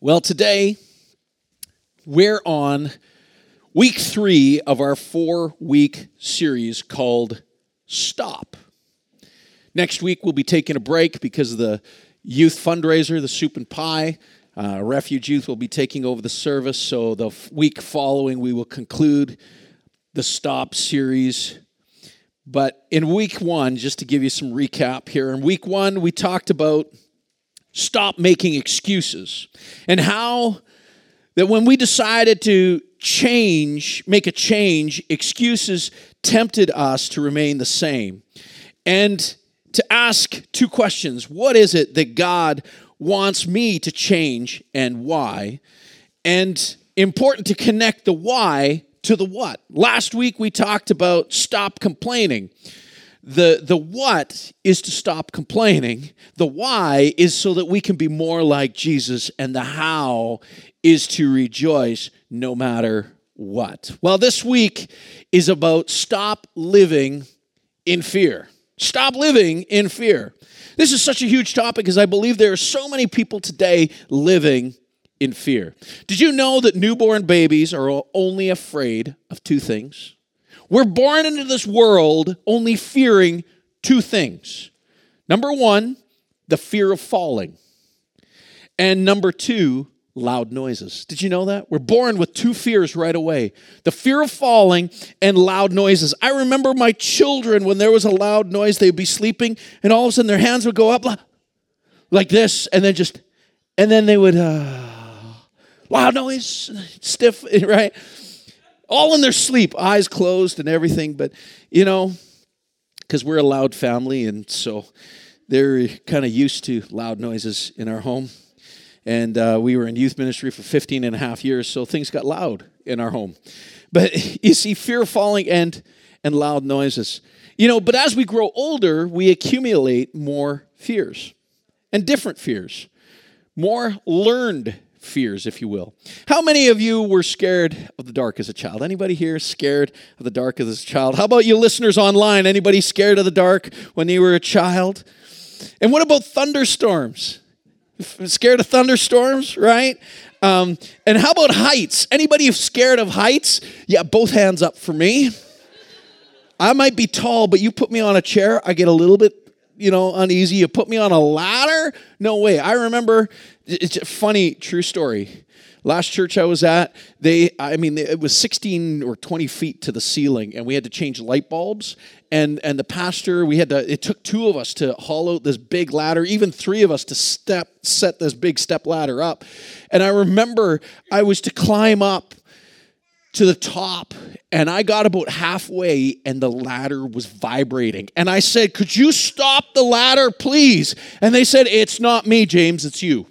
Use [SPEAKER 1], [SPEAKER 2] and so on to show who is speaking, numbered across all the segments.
[SPEAKER 1] Well, today we're on week 3 of our 4-week series called Stop. Next week we'll be taking a break because of the youth fundraiser, the Soup and Pie. Refuge Youth will be taking over the service, so the week following we will conclude the Stop series. But in week 1, just to give you some recap here, in week 1 we talked about stop making excuses and how that when we decided to make a change, excuses tempted us to remain the same. And to ask 2 questions. What is it that God wants me to change and why? And important to connect the why to the what. Last week we talked about stop complaining. The what is to stop complaining. The why is so that we can be more like Jesus. And the how is to rejoice no matter what. Well, this week is about stop living in fear. Stop living in fear. This is such a huge topic because I believe there are so many people today living in fear. Did you know that newborn babies are only afraid of 2 things? We're born into this world only fearing 2 things. Number 1, the fear of falling. And number 2, loud noises. Did you know that? We're born with 2 fears right away. The fear of falling and loud noises. I remember my children, when there was a loud noise, they'd be sleeping, and all of a sudden their hands would go up like this, and then they would, loud noise, stiff, right? All in their sleep, eyes closed and everything. But, because we're a loud family, and so they're kind of used to loud noises in our home. And we were in youth ministry for 15 and a half years, so things got loud in our home. But you see, fear of falling and loud noises. But as we grow older, we accumulate more fears and different fears, more learned fears, if you will. How many of you were scared of the dark as a child? Anybody here scared of the dark as a child? How about you listeners online? Anybody scared of the dark when you were a child? And what about thunderstorms? Scared of thunderstorms, right? And how about heights? Anybody scared of heights? Yeah, both hands up for me. I might be tall, but you put me on a chair, I get a little bit, uneasy. You put me on a ladder? No way. I remember, it's a funny, true story. Last church I was at, it was 16 or 20 feet to the ceiling, and we had to change light bulbs. And the pastor, it took 2 of us to haul out this big ladder, even 3 of us to set this big step ladder up. And I remember I was to climb up to the top, and I got about halfway, and the ladder was vibrating. And I said, "Could you stop the ladder, please?" And they said, "It's not me, James, it's you."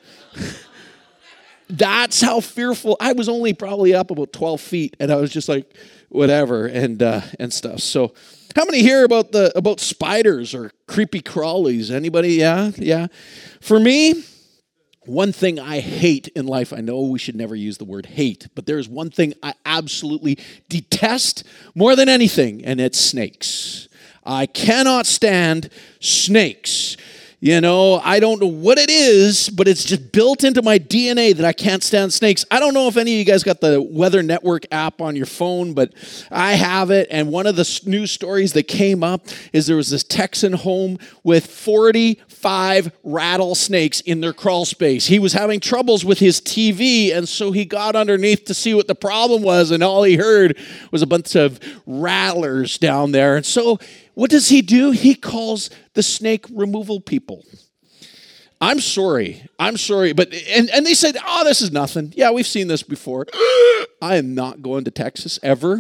[SPEAKER 1] That's how fearful. I was only probably up about 12 feet, and I was just like, whatever, and stuff. So how many hear about spiders or creepy crawlies? Anybody? Yeah. For me, one thing I hate in life, I know we should never use the word hate, but there's one thing I absolutely detest more than anything, and it's snakes. I cannot stand snakes. I don't know what it is, but it's just built into my DNA that I can't stand snakes. I don't know if any of you guys got the Weather Network app on your phone, but I have it. And one of the news stories that came up is there was this Texan home with 45 rattlesnakes in their crawl space. He was having troubles with his TV, and so he got underneath to see what the problem was, and all he heard was a bunch of rattlers down there. And so what does he do? He calls the snake removal people. I'm sorry, but and they said, "Oh, this is nothing. Yeah, we've seen this before." I am not going to Texas ever.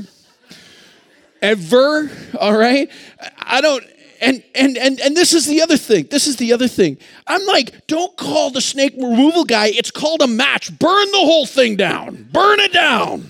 [SPEAKER 1] All right? I don't. And this is the other thing. I'm like, don't call the snake removal guy. It's called a match. Burn the whole thing down. Burn it down.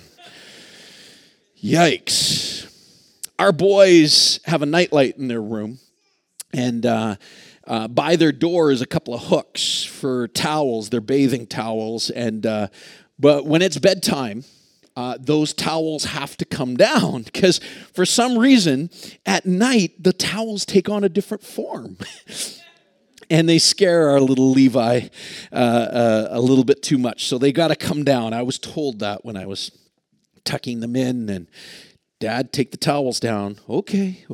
[SPEAKER 1] Yikes. Our boys have a nightlight in their room, and by their door is a couple of hooks for towels, their bathing towels. But when it's bedtime, those towels have to come down because for some reason at night the towels take on a different form. and they scare our little Levi a little bit too much. So they got to come down. I was told that when I was tucking them in, and Dad, take the towels down. Okay.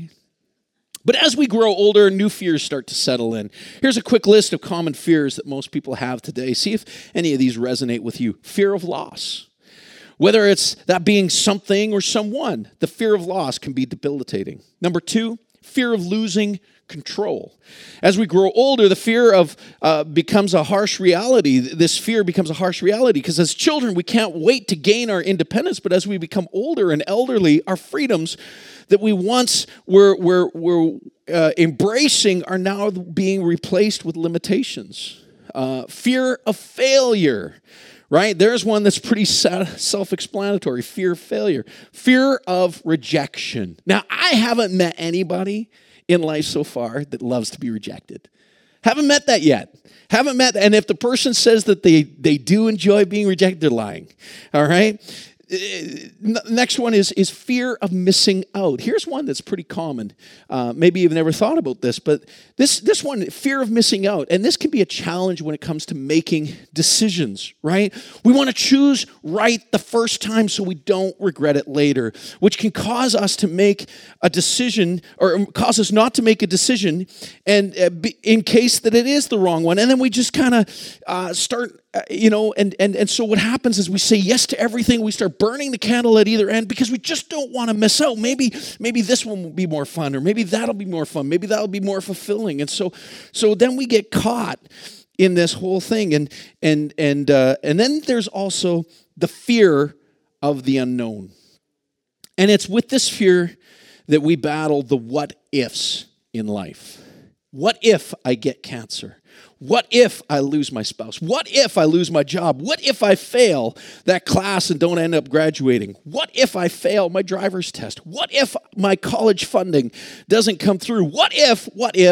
[SPEAKER 1] But as we grow older, new fears start to settle in. Here's a quick list of common fears that most people have today. See if any of these resonate with you. Fear of loss. Whether it's that being something or someone, the fear of loss can be debilitating. Number 2, fear of losing control. As we grow older, the fear of becomes a harsh reality. This fear becomes a harsh reality because as children, we can't wait to gain our independence. But as we become older and elderly, our freedoms that we once were embracing are now being replaced with limitations. Fear of failure. Right? There's one that's pretty self-explanatory. Fear of failure. Fear of rejection. Now, I haven't met anybody in life so far that loves to be rejected. Haven't met that yet. And if the person says that they do enjoy being rejected, they're lying. All right? Next one is fear of missing out. Here's one that's pretty common. Maybe you've never thought about this, but this one, fear of missing out. And this can be a challenge when it comes to making decisions, right? We want to choose right the first time so we don't regret it later, which can cause us to make a decision or cause us not to make a decision and in case that it is the wrong one. And then we just kind of start and so what happens is we say yes to everything. We start burning the candle at either end because we just don't want to miss out. Maybe this one will be more fun, or maybe that'll be more fun. Maybe that'll be more fulfilling. And so then we get caught in this whole thing. And then there's also the fear of the unknown. And it's with this fear that we battle the what ifs in life. What if I get cancer? What if I lose my spouse? What if I lose my job? What if I fail that class and don't end up graduating? What if I fail my driver's test? What if my college funding doesn't come through? What if?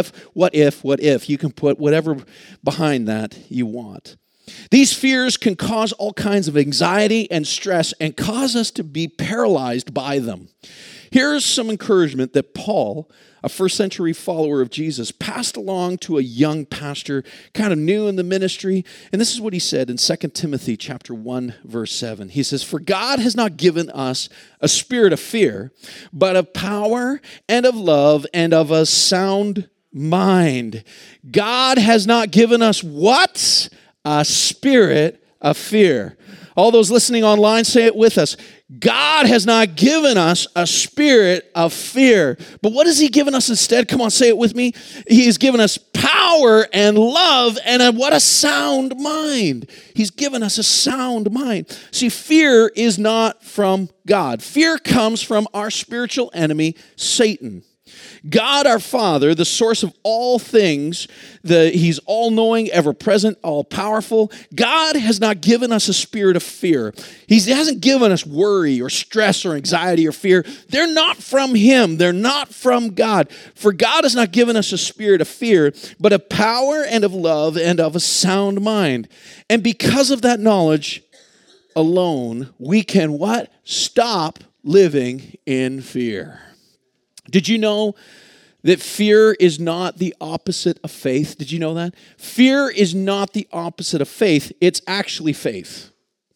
[SPEAKER 1] You can put whatever behind that you want. These fears can cause all kinds of anxiety and stress and cause us to be paralyzed by them. Here's some encouragement that Paul, a first century follower of Jesus, passed along to a young pastor, kind of new in the ministry. And this is what he said in 2 Timothy chapter 1, verse 7. He says, "For God has not given us a spirit of fear, but of power and of love and of a sound mind." God has not given us what? A spirit of fear. All those listening online, say it with us. God has not given us a spirit of fear. But what has he given us instead? Come on, say it with me. He has given us power and love and a sound mind. He's given us a sound mind. See, fear is not from God. Fear comes from our spiritual enemy, Satan. God our Father, the source of all things, He's all-knowing, ever-present, all-powerful. God has not given us a spirit of fear. He hasn't given us worry or stress or anxiety or fear. They're not from Him. They're not from God. For God has not given us a spirit of fear, but of power and of love and of a sound mind. And because of that knowledge alone, we can what? Stop living in fear. Did you know that fear is not the opposite of faith? Did you know that? Fear is not the opposite of faith. It's actually faith.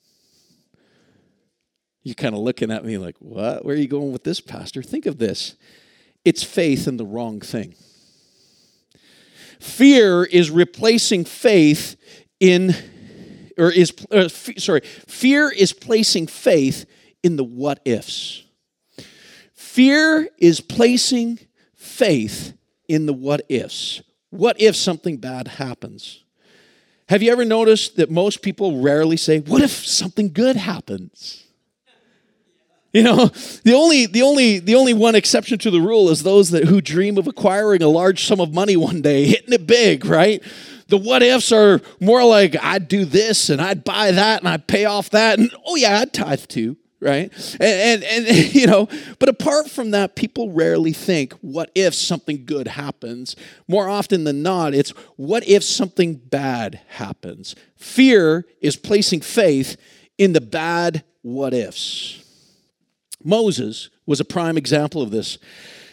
[SPEAKER 1] You're kind of looking at me like, what? Where are you going with this, Pastor? Think of this. It's faith in the wrong thing. Fear is replacing faith fear is placing faith in the what ifs. Fear is placing faith in the what ifs. What if something bad happens? Have you ever noticed that most people rarely say, what if something good happens? You know, the only one exception to the rule is those who dream of acquiring a large sum of money one day, hitting it big, right? The what ifs are more like, I'd do this and I'd buy that and I'd pay off that and oh yeah, I'd tithe too. Right? And you know, but apart from that, people rarely think, what if something good happens? More often than not, it's what if something bad happens? Fear is placing faith in the bad what ifs. Moses was a prime example of this.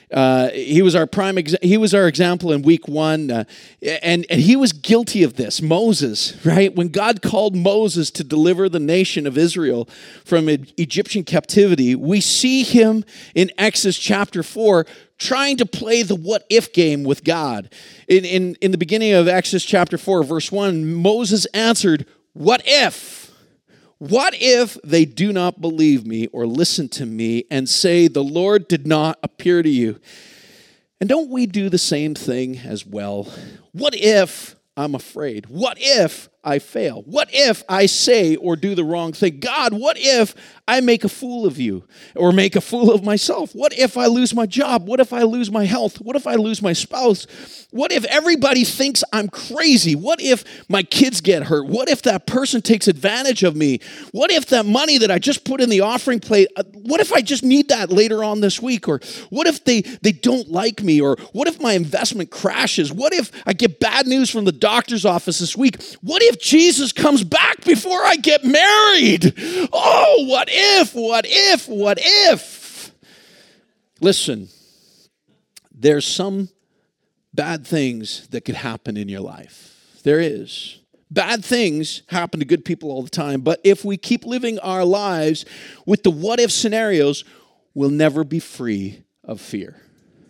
[SPEAKER 1] He was our he was our example in week 1, and he was guilty of this. Moses, right? When God called Moses to deliver the nation of Israel from Egyptian captivity, we see him in Exodus chapter 4 trying to play the what-if game with God. In the beginning of Exodus chapter 4, verse 1, Moses answered, "What if? What if they do not believe me or listen to me and say, 'The Lord did not appear to you'? And don't we do the same thing as well? What if I'm afraid? What if I fail? What if I say or do the wrong thing? God, what if I make a fool of you or make a fool of myself? What if I lose my job? What if I lose my health? What if I lose my spouse? What if everybody thinks I'm crazy? What if my kids get hurt? What if that person takes advantage of me? What if that money that I just put in the offering plate, what if I just need that later on this week? Or what if they don't like me? Or what if my investment crashes? What if I get bad news from the doctor's office this week? What if Jesus comes back before I get married? Oh, what if, what if, what if? Listen, there's some bad things that could happen in your life. There is. Bad things happen to good people all the time, but if we keep living our lives with the what if scenarios, we'll never be free of fear.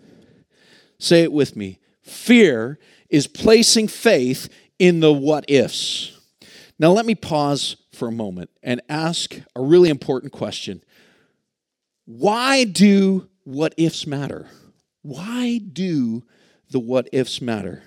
[SPEAKER 1] Say it with me. Fear is placing faith in the what ifs. Now let me pause for a moment and ask a really important question. Why do what ifs matter? Why do the what ifs matter?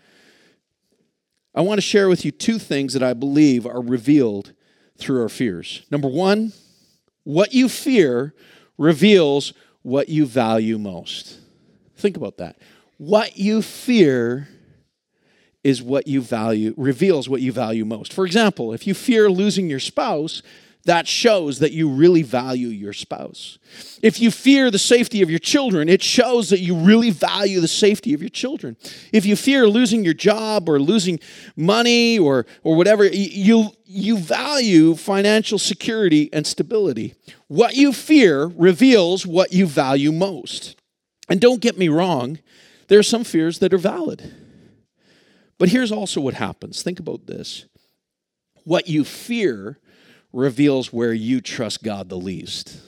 [SPEAKER 1] I want to share with you 2 things that I believe are revealed through our fears. Number 1, what you fear reveals what you value most. Think about that. What you fear is what you value, reveals what you value most. For example, if you fear losing your spouse, that shows that you really value your spouse. If you fear the safety of your children, it shows that you really value the safety of your children. If you fear losing your job or losing money or whatever, you value financial security and stability. What you fear reveals what you value most. And don't get me wrong, there are some fears that are valid. But here's also what happens. Think about this. What you fear reveals where you trust God the least.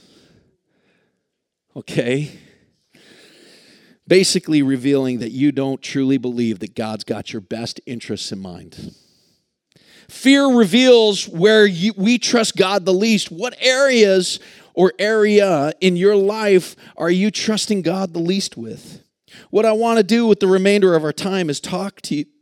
[SPEAKER 1] Okay? Basically revealing that you don't truly believe that God's got your best interests in mind. Fear reveals where we trust God the least. What areas or area in your life are you trusting God the least with? What I want to do with the remainder of our time is talk to you.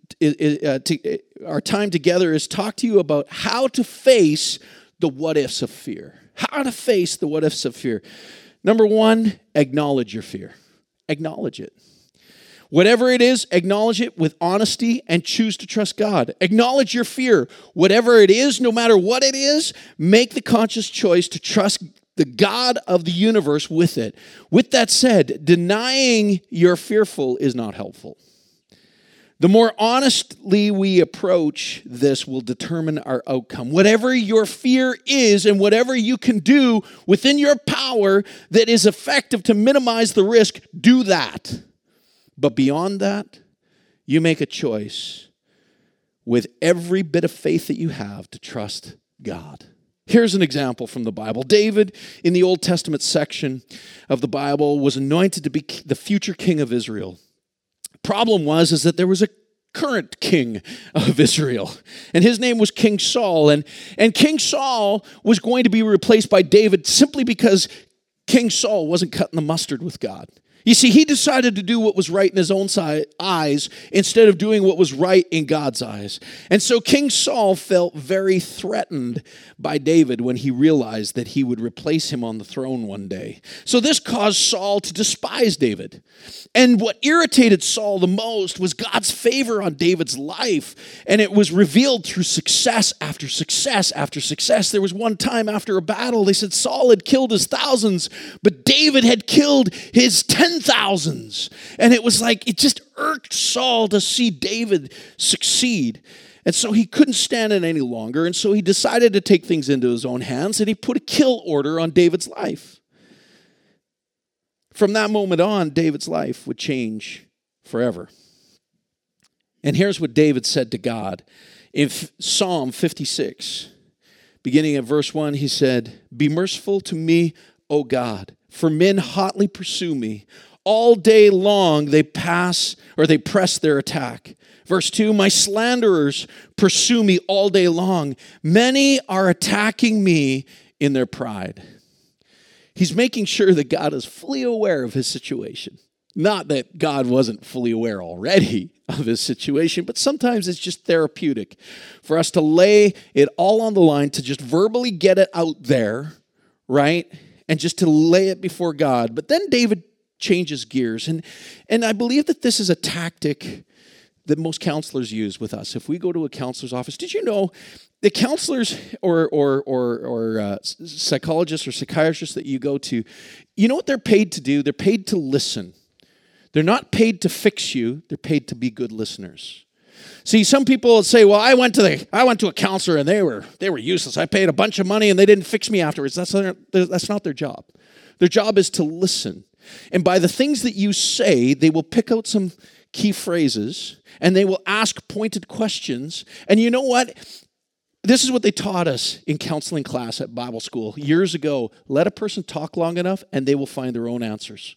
[SPEAKER 1] Our time together is talk to you about how to face the what ifs of fear. How to face the what ifs of fear. Number 1, acknowledge your fear. Acknowledge it. Whatever it is, acknowledge it with honesty and choose to trust God. Acknowledge your fear. Whatever it is, no matter what it is, make the conscious choice to trust the God of the universe with it. With that said, denying you're fearful is not helpful. The more honestly we approach this will determine our outcome. Whatever your fear is and whatever you can do within your power that is effective to minimize the risk, do that. But beyond that, you make a choice with every bit of faith that you have to trust God. Here's an example from the Bible. David, in the Old Testament section of the Bible, was anointed to be the future king of Israel. Problem was that there was a current king of Israel, and his name was King Saul, and King Saul was going to be replaced by David simply because King Saul wasn't cutting the mustard with God. You see, he decided to do what was right in his own eyes instead of doing what was right in God's eyes. And so King Saul felt very threatened by David when he realized that he would replace him on the throne one day. So this caused Saul to despise David. And what irritated Saul the most was God's favor on David's life. And it was revealed through success after success after success. There was one time after a battle, they said Saul had killed his thousands, but David had killed his 10,000s. And it was like, it just irked Saul to see David succeed. And so he couldn't stand it any longer. And so he decided to take things into his own hands, and he put a kill order on David's life. From that moment on, David's life would change forever. And here's what David said to God. In Psalm 56, beginning at verse 1, he said, "Be merciful to me, O God, for men hotly pursue me. All day long they press their attack." Verse 2, "My slanderers pursue me all day long. Many are attacking me in their pride." He's making sure that God is fully aware of his situation. Not that God wasn't fully aware already of his situation, but sometimes it's just therapeutic for us to lay it all on the line, to just verbally get it out there, right? And just to lay it before God. But then David changes gears. And I believe that this is a tactic that most counselors use with us. If we go to a counselor's office, did you know the counselors or psychologists or psychiatrists that you go to, you know what they're paid to do? They're paid to listen. They're not paid to fix you. They're paid to be good listeners. See, some people say, "Well, I went to a counselor and they were useless. I paid a bunch of money and they didn't fix me afterwards." That's not their job. Their job is to listen. And by the things that you say, they will pick out some key phrases and they will ask pointed questions. And you know what? This is what they taught us in counseling class at Bible school years ago. Let a person talk long enough and they will find their own answers.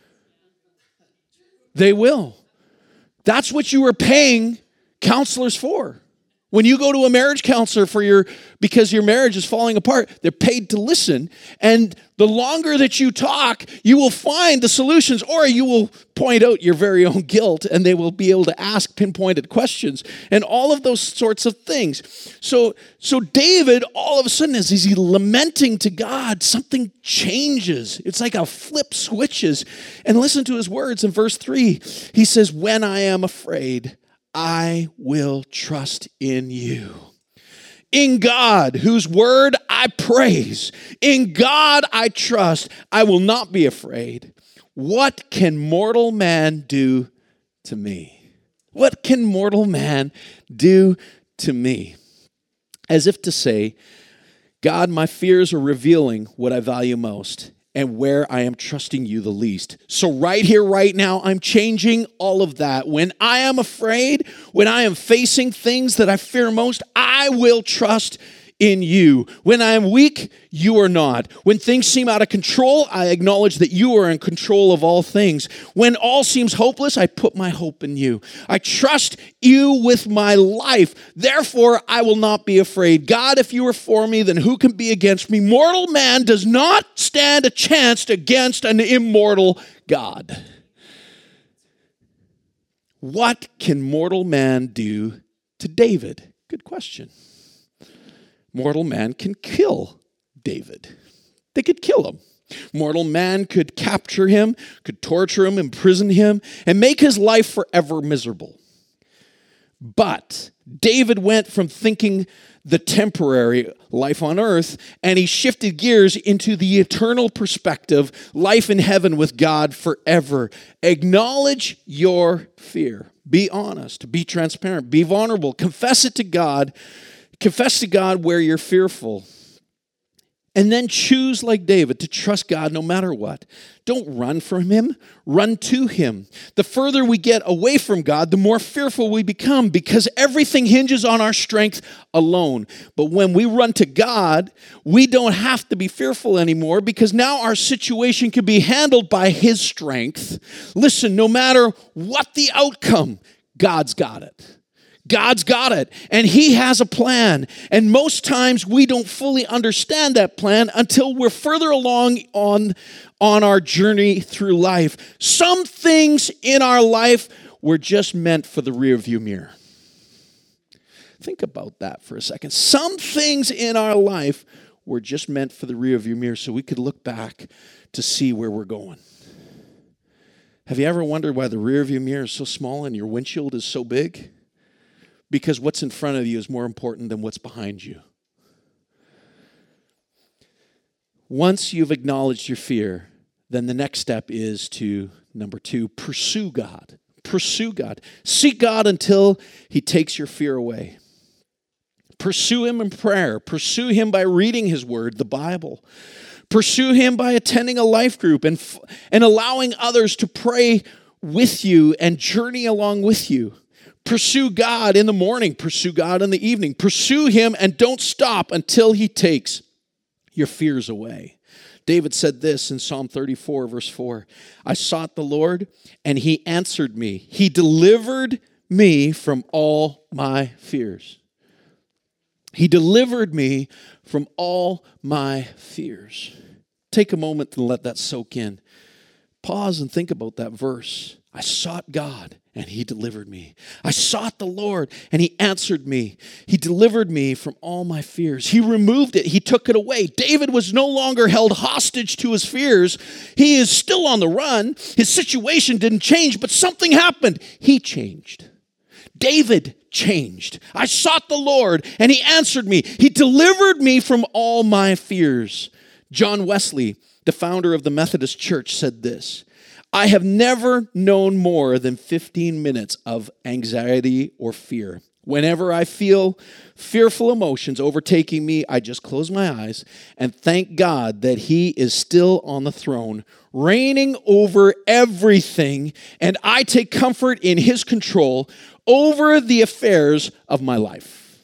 [SPEAKER 1] They will. That's what you were paying counselors for. When you go to a marriage counselor because your marriage is falling apart, they're paid to listen. And the longer that you talk, you will find the solutions, or you will point out your very own guilt, and they will be able to ask pinpointed questions and all of those sorts of things. So David, all of a sudden, as he's lamenting to God, something changes. It's like a flip switches. And listen to his words in verse 3. He says, "When I am afraid, I will trust in you. In God, whose word I praise. In God I trust. I will not be afraid. What can mortal man do to me?" What can mortal man do to me? As if to say, God, my fears are revealing what I value most and where I am trusting you the least. So right here, right now, I'm changing all of that. When I am afraid, when I am facing things that I fear most, I will trust in you. When I am weak, you are not. When things seem out of control, I acknowledge that you are in control of all things. When all seems hopeless, I put my hope in you. I trust you with my life. Therefore, I will not be afraid. God, if you are for me, then who can be against me? Mortal man does not stand a chance against an immortal God. What can mortal man do to David? Good question. Mortal man can kill David. They could kill him. Mortal man could capture him, could torture him, imprison him, and make his life forever miserable. But David went from thinking the temporary life on earth, and he shifted gears into the eternal perspective, life in heaven with God forever. Acknowledge your fear. Be honest. Be transparent. Be vulnerable. Confess it to God. Confess to God where you're fearful. And then choose, like David, to trust God no matter what. Don't run from him. Run to him. The further we get away from God, the more fearful we become, because everything hinges on our strength alone. But when we run to God, we don't have to be fearful anymore, because now our situation can be handled by his strength. Listen, no matter what the outcome, God's got it. God's got it, and he has a plan. And most times we don't fully understand that plan until we're further along on our journey through life. Some things in our life were just meant for the rearview mirror. Think about that for a second. Some things in our life were just meant for the rearview mirror so we could look back to see where we're going. Have you ever wondered why the rearview mirror is so small and your windshield is so big? Because what's in front of you is more important than what's behind you. Once you've acknowledged your fear, then the next step is to, number 2, pursue God. Pursue God. Seek God until he takes your fear away. Pursue him in prayer. Pursue him by reading his word, the Bible. Pursue him by attending a life group and allowing others to pray with you and journey along with you. Pursue God in the morning. Pursue God in the evening. Pursue him and don't stop until he takes your fears away. David said this in Psalm 34, verse 4. I sought the Lord, and he answered me. He delivered me from all my fears. He delivered me from all my fears. Take a moment to let that soak in. Pause and think about that verse. I sought God, and he delivered me. I sought the Lord, and he answered me. He delivered me from all my fears. He removed it. He took it away. David was no longer held hostage to his fears. He is still on the run. His situation didn't change, but something happened. He changed. David changed. I sought the Lord, and he answered me. He delivered me from all my fears. John Wesley, the founder of the Methodist Church, said this: I have never known more than 15 minutes of anxiety or fear. Whenever I feel fearful emotions overtaking me, I just close my eyes and thank God that he is still on the throne, reigning over everything, and I take comfort in his control over the affairs of my life.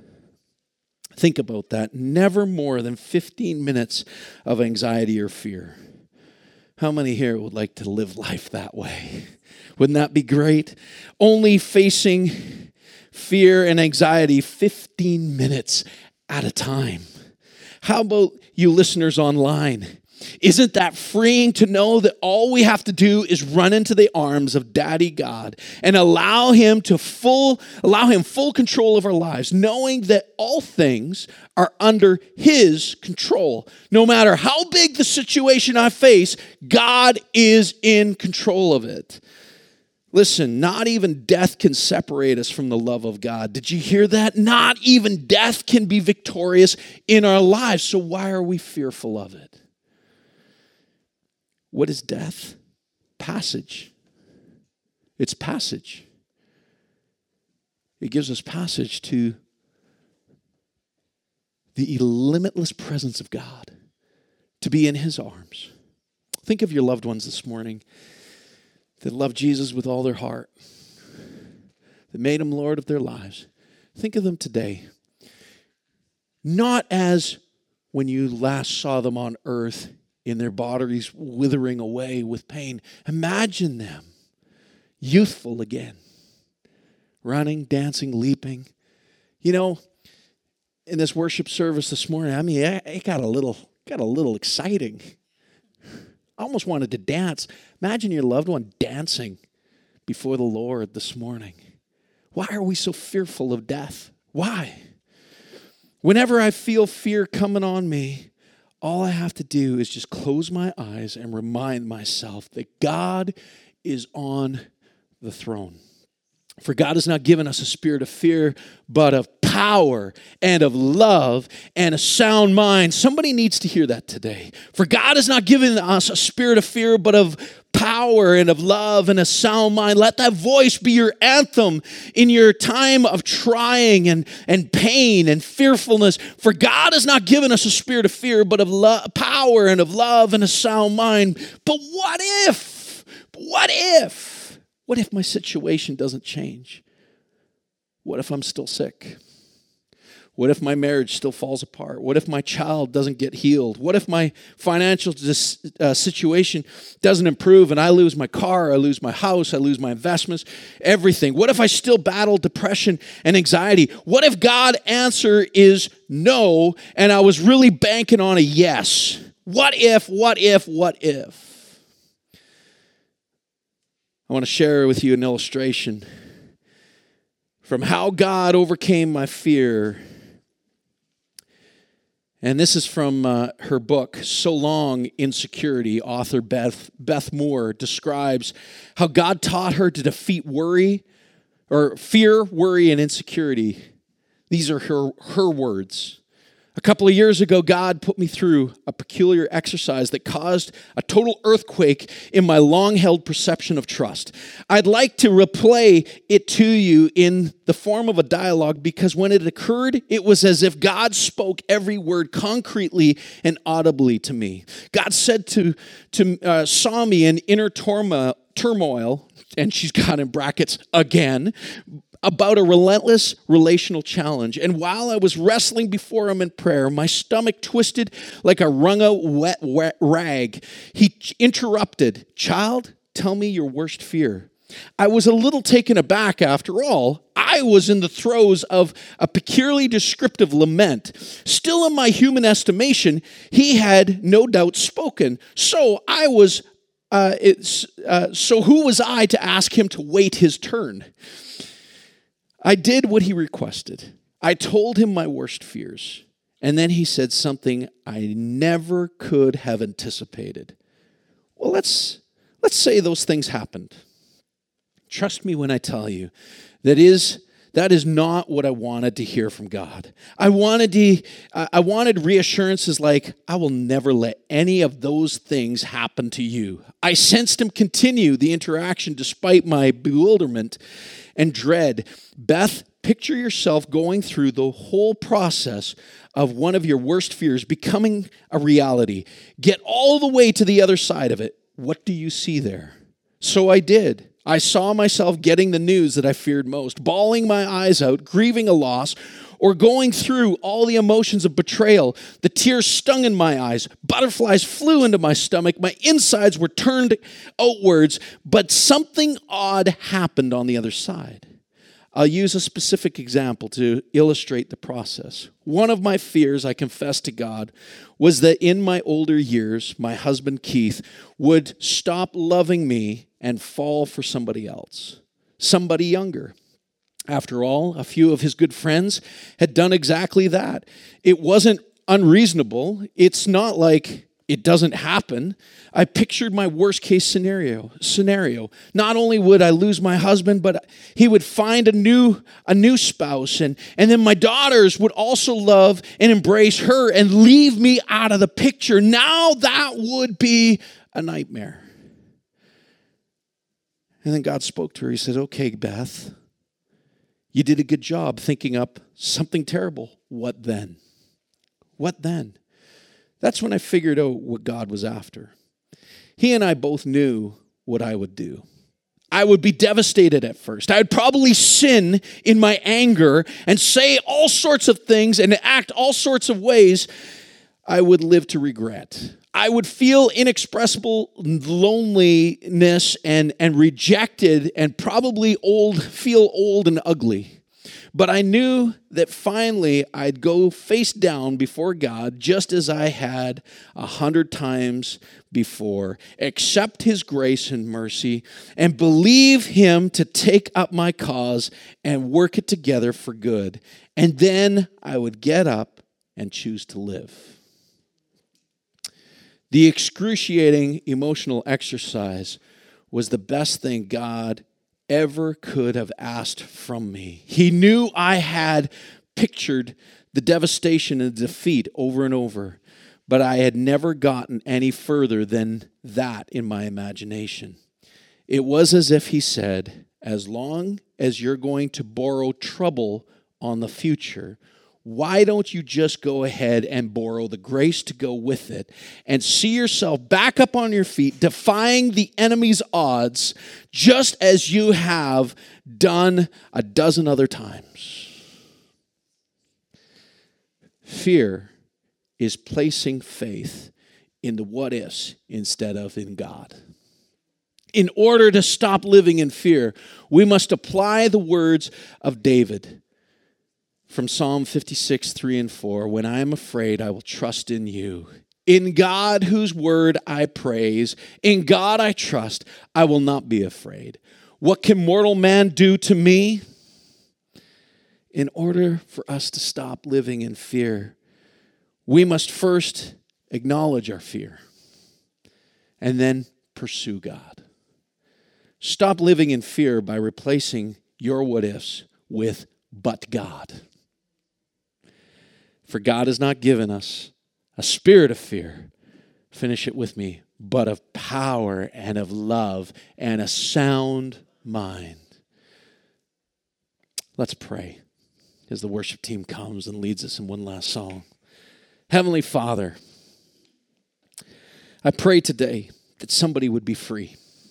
[SPEAKER 1] Think about that. Never more than 15 minutes of anxiety or fear. How many here would like to live life that way? Wouldn't that be great? Only facing fear and anxiety 15 minutes at a time. How about you listeners online? Isn't that freeing to know that all we have to do is run into the arms of Daddy God and allow him full control of our lives, knowing that all things are under his control. No matter how big the situation I face, God is in control of it. Listen, not even death can separate us from the love of God. Did you hear that? Not even death can be victorious in our lives. So why are we fearful of it? What is death? Passage. It's passage. It gives us passage to the limitless presence of God, to be in his arms. Think of your loved ones this morning that love Jesus with all their heart, that made him Lord of their lives. Think of them today, not as when you last saw them on earth, in their bodies withering away with pain. Imagine them youthful again, running, dancing, leaping. You know, in this worship service this morning, I mean, it got a little exciting. I almost wanted to dance. Imagine your loved one dancing before the Lord this morning. Why are we so fearful of death? Why? Whenever I feel fear coming on me, all I have to do is just close my eyes and remind myself that God is on the throne. For God has not given us a spirit of fear, but of power and of love and a sound mind. Somebody needs to hear that today. For God has not given us a spirit of fear, but of power and of love and a sound mind. Let that voice be your anthem in your time of trying and pain and fearfulness. For God has not given us a spirit of fear, but of power and of love and a sound mind. But what if? What if my situation doesn't change? What if I'm still sick? What if my marriage still falls apart? What if my child doesn't get healed? What if my financial situation doesn't improve and I lose my car, I lose my house, I lose my investments, everything? What if I still battle depression and anxiety? What if God's answer is no and I was really banking on a yes? What if? I want to share with you an illustration from how God overcame my fear. And this is from her book, So Long Insecurity. Author Beth Moore describes how God taught her to defeat fear, worry, and insecurity. These are her words. A couple of years ago, God put me through a peculiar exercise that caused a total earthquake in my long-held perception of trust. I'd like to replay it to you in the form of a dialogue because when it occurred, it was as if God spoke every word concretely and audibly to me. God said saw me in inner turmoil, and she's got in brackets, again, about a relentless relational challenge. And while I was wrestling before him in prayer, my stomach twisted like a wrung-out wet rag. He interrupted, "Child, tell me your worst fear." I was a little taken aback. After all, I was in the throes of a peculiarly descriptive lament. Still in my human estimation, he had no doubt spoken. So who was I to ask him to wait his turn? I did what he requested. I told him my worst fears. And then he said something I never could have anticipated. Well, let's say those things happened. Trust me when I tell you, that is not what I wanted to hear from God. I wanted reassurances like, I will never let any of those things happen to you. I sensed him continue the interaction despite my bewilderment and dread. Beth, picture yourself going through the whole process of one of your worst fears becoming a reality. Get all the way to the other side of it. What do you see there? So I did. I saw myself getting the news that I feared most, bawling my eyes out, grieving a loss, or going through all the emotions of betrayal. The tears stung in my eyes. Butterflies flew into my stomach. My insides were turned outwards, but something odd happened on the other side. I'll use a specific example to illustrate the process. One of my fears, I confess to God, was that in my older years, my husband Keith would stop loving me and fall for somebody else, somebody younger. After all, a few of his good friends had done exactly that. It wasn't unreasonable. It's not like it doesn't happen. I pictured my worst case scenario. Not only would I lose my husband, but he would find a new spouse. And then my daughters would also love and embrace her and leave me out of the picture. Now that would be a nightmare. And then God spoke to her. He said, "Okay, Beth, you did a good job thinking up something terrible. What then?" What then? That's when I figured out what God was after. He and I both knew what I would do. I would be devastated at first. I would probably sin in my anger and say all sorts of things and act all sorts of ways I would live to regret. I would feel inexpressible loneliness and rejected and probably feel old and ugly. But I knew that finally I'd go face down before God just as I had 100 times before, accept his grace and mercy, and believe him to take up my cause and work it together for good. And then I would get up and choose to live. The excruciating emotional exercise was the best thing God ever could have asked from me. He knew I had pictured the devastation and defeat over and over, but I had never gotten any further than that in my imagination. It was as if he said, as long as you're going to borrow trouble on the future, why don't you just go ahead and borrow the grace to go with it and see yourself back up on your feet, defying the enemy's odds, just as you have done a dozen other times. Fear is placing faith in the what-ifs instead of in God. In order to stop living in fear, we must apply the words of David from Psalm 56, 3 and 4, when I am afraid, I will trust in you. In God, whose word I praise, in God I trust, I will not be afraid. What can mortal man do to me? In order for us to stop living in fear, we must first acknowledge our fear and then pursue God. Stop living in fear by replacing your what-ifs with but God. For God has not given us a spirit of fear. Finish it with me. But of power and of love and a sound mind. Let's pray as the worship team comes and leads us in one last song. Heavenly Father, I pray today that somebody would be free.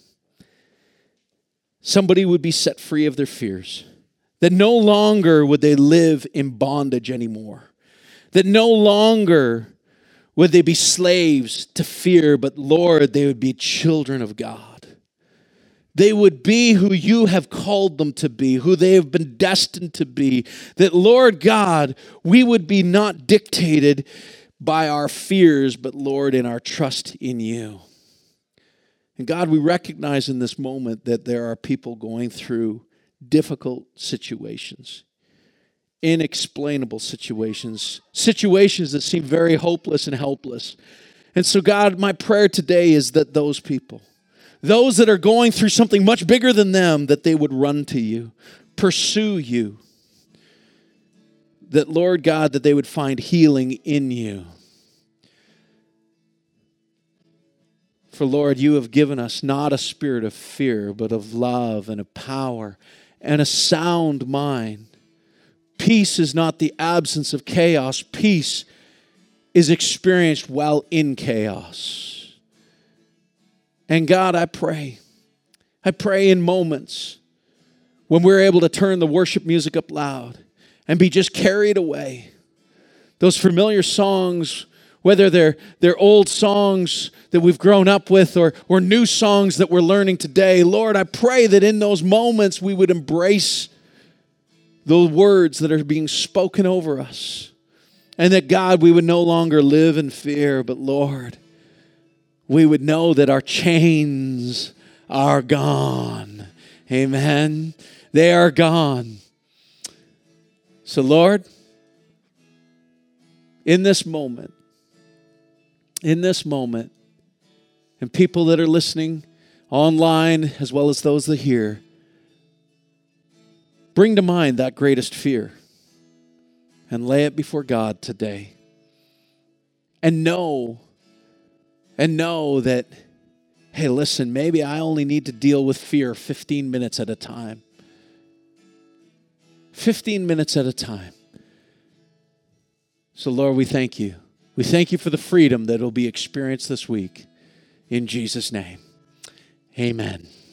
[SPEAKER 1] Somebody would be set free of their fears. That no longer would they live in bondage anymore. That no longer would they be slaves to fear, but Lord, they would be children of God. They would be who you have called them to be, who they have been destined to be. That, Lord God, we would be not dictated by our fears, but, Lord, in our trust in you. And God, we recognize in this moment that there are people going through difficult situations, inexplainable situations, situations that seem very hopeless and helpless. And so, God, my prayer today is that those people, those that are going through something much bigger than them, that they would run to you, pursue you. That, Lord God, that they would find healing in you. For, Lord, you have given us not a spirit of fear, but of love and of power and a sound mind. Peace is not the absence of chaos. Peace is experienced while in chaos. And God, I pray in moments when we're able to turn the worship music up loud and be just carried away. Those familiar songs, whether they're old songs that we've grown up with or new songs that we're learning today, Lord, I pray that in those moments we would embrace the words that are being spoken over us. And that, God, we would no longer live in fear, but, Lord, we would know that our chains are gone. Amen. They are gone. So, Lord, in this moment, and people that are listening online as well as those that hear, bring to mind that greatest fear and lay it before God today. And know that, hey, listen, maybe I only need to deal with fear 15 minutes at a time. 15 minutes at a time. So, Lord, we thank you. We thank you for the freedom that will be experienced this week. In Jesus' name, amen.